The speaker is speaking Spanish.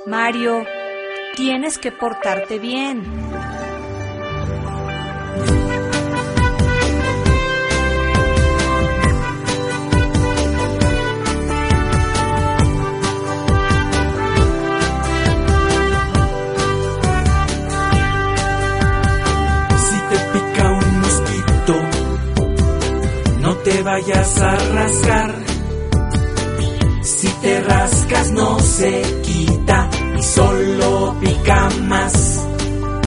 Mario, tienes que portarte bien. Si te pica un mosquito, no te vayas a rascar. Si te rascas no se quita y solo pica más.